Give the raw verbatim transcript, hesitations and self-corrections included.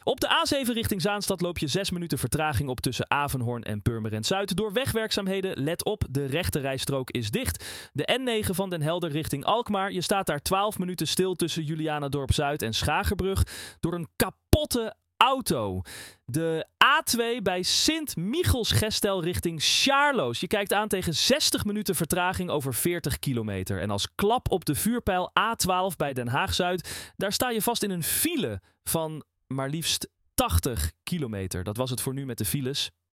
Op de A zeven richting Zaanstad loop je zes minuten vertraging op tussen Avenhoorn en Purmerend Zuid. Door wegwerkzaamheden, let op, de rechterrijstrook is dicht. De N negen van Den Helder richting Alkmaar. Je staat daar twaalf minuten stil tussen Julianadorp Zuid en Schagerbrug. Door een kapotte auto. De A twee bij Sint-Michels-Gestel richting Sjaarloos. Je kijkt aan tegen zestig minuten vertraging over veertig kilometer. En als klap op de vuurpijl A twaalf bij Den Haag-Zuid. Daar sta je vast in een file van maar liefst tachtig kilometer. Dat was het voor nu met de files.